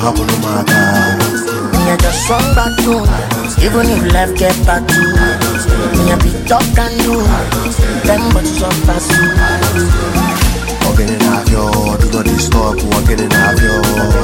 couple of my guys. Me I just run back to, even if life get back to. Me I be talk and do, them but so fast. Walking in half yo, do not disturb, walking in half yo.